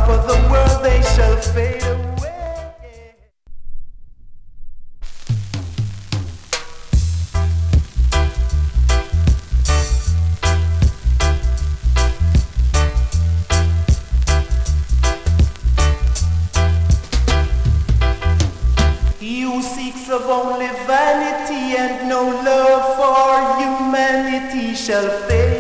for the world they shall fade away. He who seeks of only vanity and no love for humanity shall fail.